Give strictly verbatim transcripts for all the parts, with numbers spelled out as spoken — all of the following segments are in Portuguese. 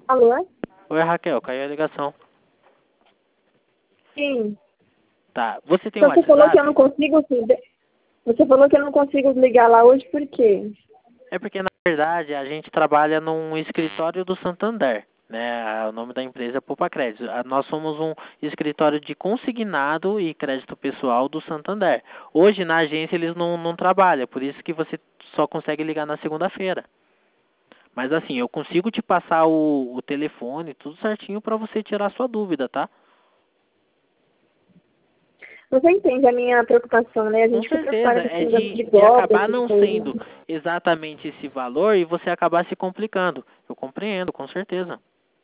Alô? Oi, Raquel, caiu a ligação. Sim. Tá, você tem Então você falou que eu não WhatsApp? consigo. Você falou que eu não consigo ligar lá hoje por quê? É porque, na verdade, a gente trabalha num escritório do Santander, né? O nome da empresa é Poupa Crédito. Ah, Nós somos um escritório de consignado e crédito pessoal do Santander. Hoje, na agência, eles não, não trabalham, por isso que você só consegue ligar na segunda-feira. Mas, assim, eu consigo te passar o, o telefone, tudo certinho para você tirar sua dúvida, tá? Você entende a minha preocupação, né? A Com gente fica preocupada certeza, com esse é negócio de, de de golpe, acabar essas não coisas. sendo exatamente esse valor e você acabar se complicando. Eu compreendo, com certeza.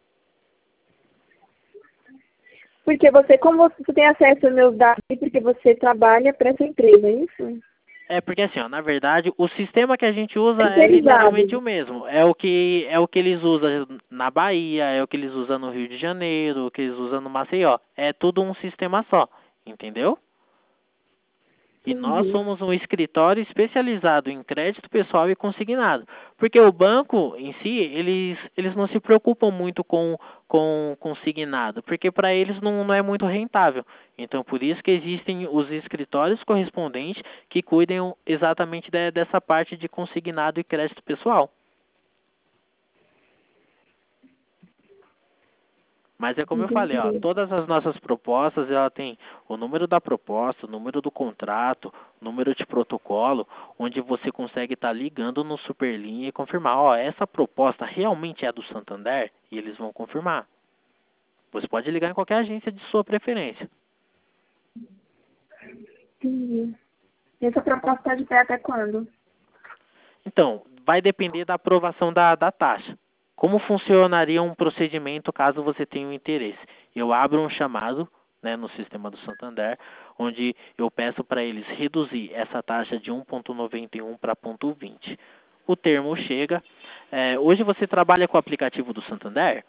Porque você, como você tem acesso aos meus dados, porque você trabalha para essa empresa, é isso? É porque assim, ó, na verdade, o sistema que a gente usa é literalmente Terceirizado. o mesmo. É o que é o que eles usam na Bahia, é o que eles usam no Rio de Janeiro, o que eles usam no Maceió. É tudo um sistema só, entendeu? E nós Entendi. somos um escritório especializado em crédito pessoal e consignado. Porque o banco em si, eles, eles não se preocupam muito com, com consignado, porque para eles não, não é muito rentável. Então, por isso que existem os escritórios correspondentes que cuidam exatamente de- dessa parte de consignado e crédito pessoal. Mas é como eu falei, ó, Entendi. todas as nossas propostas, ela tem o número da proposta, o número do contrato, o número de protocolo, onde você consegue estar ligando no Superlinha e confirmar, ó, essa proposta realmente é do Santander? E eles vão confirmar. Você pode ligar em qualquer agência de sua preferência. Entendi. E essa proposta está de pé até quando? Então, vai depender da aprovação da, da taxa. Como funcionaria um procedimento caso você tenha um interesse? Eu abro um chamado, né, no sistema do Santander, onde eu peço para eles reduzir essa taxa de um vírgula noventa e um para zero vírgula vinte. O termo chega. É, hoje você trabalha com o aplicativo do Santander?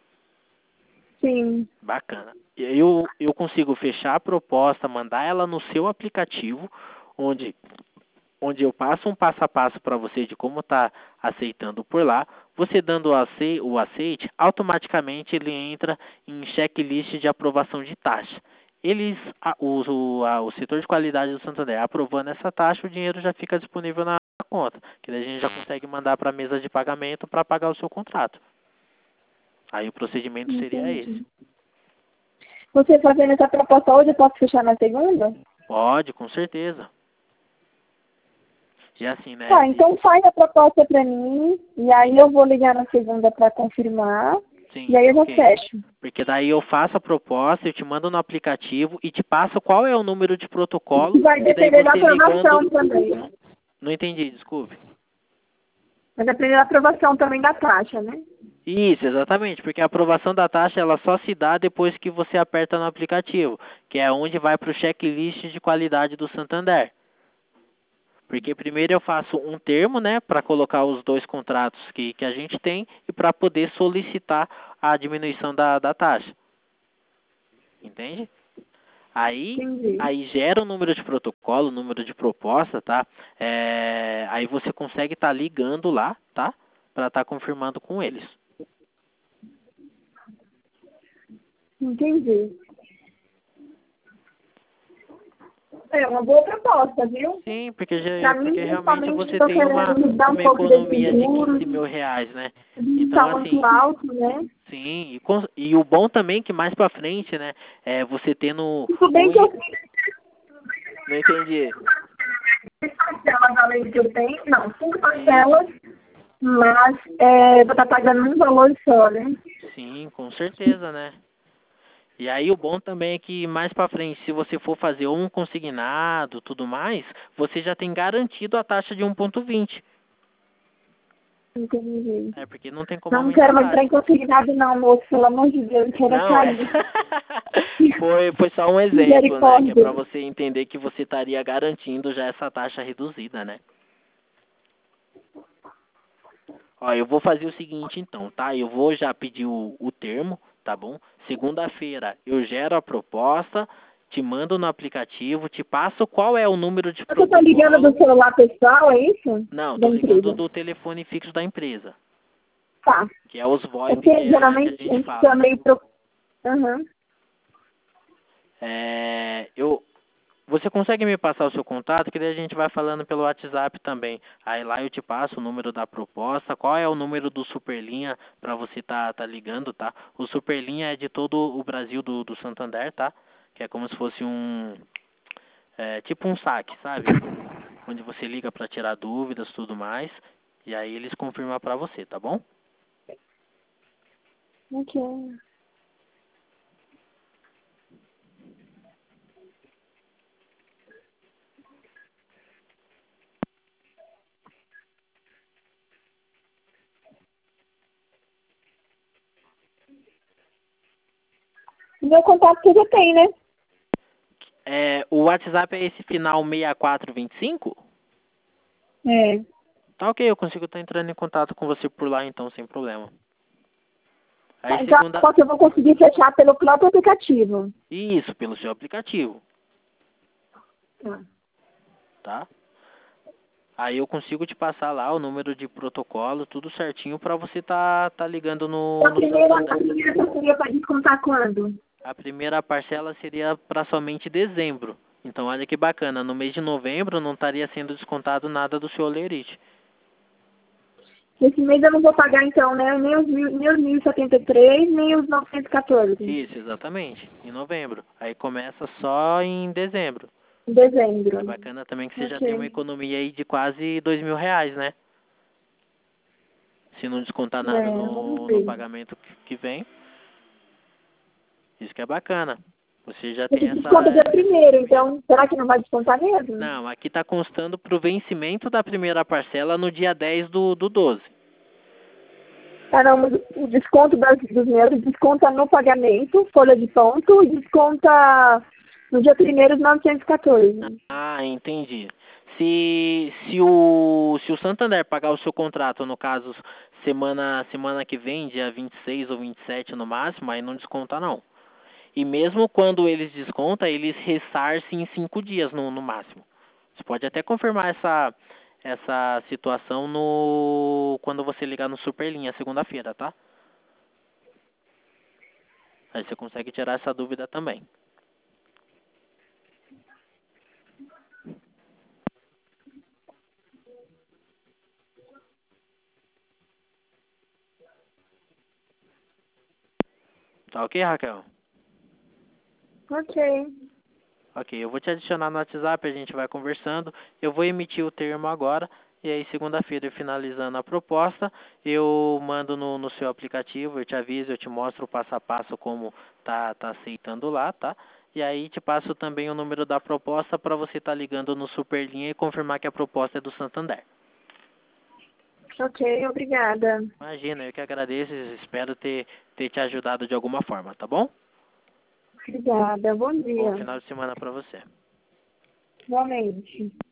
Sim. Bacana. Eu, eu consigo fechar a proposta, mandar ela no seu aplicativo, onde onde eu passo um passo a passo para você de como está aceitando por lá. Você dando o ace- o aceite, automaticamente ele entra em checklist de aprovação de taxa. Eles, a- o, o, a- o setor de qualidade do Santander aprovando essa taxa, o dinheiro já fica disponível na conta, que daí a gente já consegue mandar para a mesa de pagamento para pagar o seu contrato. Aí o procedimento seria esse. Entendi. Você fazendo essa proposta hoje, eu posso fechar na segunda? Pode, com certeza. E assim, né? Tá, então faz a proposta para mim, e aí eu vou ligar na segunda para confirmar, e Sim, aí eu já ok. fecho. Porque daí eu faço a proposta, eu te mando no aplicativo e te passo qual é o número de protocolo, Isso vai que daí depender da você ligando. aprovação também. Não entendi, desculpe. Vai depender da aprovação também da taxa, né? Isso, exatamente, porque a aprovação da taxa ela só se dá depois que você aperta no aplicativo, que é onde vai para o checklist de qualidade do Santander. Porque primeiro eu faço um termo, né, para colocar os dois contratos que, que a gente tem e para poder solicitar a diminuição da, da taxa. Entende? Aí, Entendi. aí gera o número de protocolo, o número de proposta, tá? É, aí você consegue estar ligando lá, tá? Para estar confirmando com eles. Entendi. É uma boa proposta, viu? Sim, porque, já- Para mim, porque realmente principalmente, você estou tem uma, querendo dar um uma pouco desses economia de juros, quinze mil reais, né? Então, está muito assim, alto, né? sim. E, com- e o bom também que mais pra frente, né? É você tendo Tudo bem um... que eu i- fiz Não entendi. seis parcelas além que eu tenho, não, cinco Isso. parcelas, mas é, vou estar pagando um valor só, né? Sim, com certeza, né? E aí o bom também é que mais pra frente, se você for fazer um consignado, tudo mais, você já tem garantido a taxa de um vírgula vinte. Entendi. É, porque não tem como Não aumentar a quero mais entrar taxa. em consignado não, moço, pelo amor de Deus, quero Não, é sair. foi foi só um exemplo, né, que é pra Misericórdia. você entender que você estaria garantindo já essa taxa reduzida, né? Ó, eu vou fazer o seguinte então, tá? Eu vou já pedir o, o termo, tá bom? Segunda-feira eu gero a proposta, te mando no aplicativo, te passo qual é o número de Você está ligando protocolo. do celular pessoal, é isso? Não, Da tô ligando empresa. do telefone fixo da empresa. Tá. Que é os É VoIP porque que, geralmente que a a gente gente fala. também... Pro... Uhum. É, eu, você consegue me passar o seu contato, que daí a gente vai falando pelo WhatsApp também. Aí lá eu te passo o número da proposta, qual é o número do Superlinha para você tá, tá ligando, tá? O Superlinha é de todo o Brasil do, do Santander, tá? Que é como se fosse um... É, tipo um saque, sabe? Onde você liga para tirar dúvidas, tudo mais. E aí eles confirmam para você, tá bom? Ok. Meu contato você já tem, né? É, o WhatsApp é esse final seis quatro dois cinco? É. Tá ok, eu consigo estar entrando em contato com você por lá então, sem problema. Aí Tá, então, segunda... só que eu vou conseguir fechar pelo próprio aplicativo. Isso, pelo seu aplicativo, Tá. tá? Aí eu consigo te passar lá o número de protocolo, tudo certinho para você tá, tá ligando no, A no primeira, a Santander. primeira parceria pode descontar quando? A primeira parcela seria para somente dezembro. Então olha que bacana, no mês de novembro não estaria sendo descontado nada do seu Olerite. Esse mês eu não vou pagar, então, né? Nem os, mil, nem os mil e setenta e três, nem os novecentos e quatorze. Isso, exatamente, em novembro. Aí começa só em dezembro. Em dezembro. É bacana também que você já tem uma Ok. economia aí de quase dois mil reais, né? Se não descontar nada É, vamos no, no ver. pagamento que que vem. Isso que é bacana. Você já tem Esse essa, desconto é dia essa primeiro, economia. então, será que não vai descontar mesmo? Não, aqui está constando para o vencimento da primeira parcela no dia dez do, do doze. Ah, não, mas o desconto das, dos meus desconta no pagamento, folha de ponto, e desconta no dia primeiro os novecentos e quatorze. Ah, entendi. Se, se, o, se o Santander pagar o seu contrato, no caso, semana, semana que vem, dia vinte e seis ou vinte e sete no máximo, aí não desconta não. E mesmo quando eles descontam, eles ressarcem em cinco dias no, no máximo. Você pode até confirmar essa, essa situação no quando você ligar no Superlinha segunda-feira, tá? Aí você consegue tirar essa dúvida também. Tá ok, Raquel? Ok. Ok, eu vou te adicionar no WhatsApp, a gente vai conversando. Eu vou emitir o termo agora. E aí, segunda-feira, finalizando a proposta, eu mando no, no seu aplicativo, eu te aviso, eu te mostro o passo a passo como tá, tá aceitando lá, tá? E aí te passo também o número da proposta para você estar ligando no Superlinha e confirmar que a proposta é do Santander. Ok, obrigada. Imagina, eu que agradeço, espero ter, ter te ajudado de alguma forma, tá bom? Obrigada. Bom Bom dia. final de semana para você. Igualmente.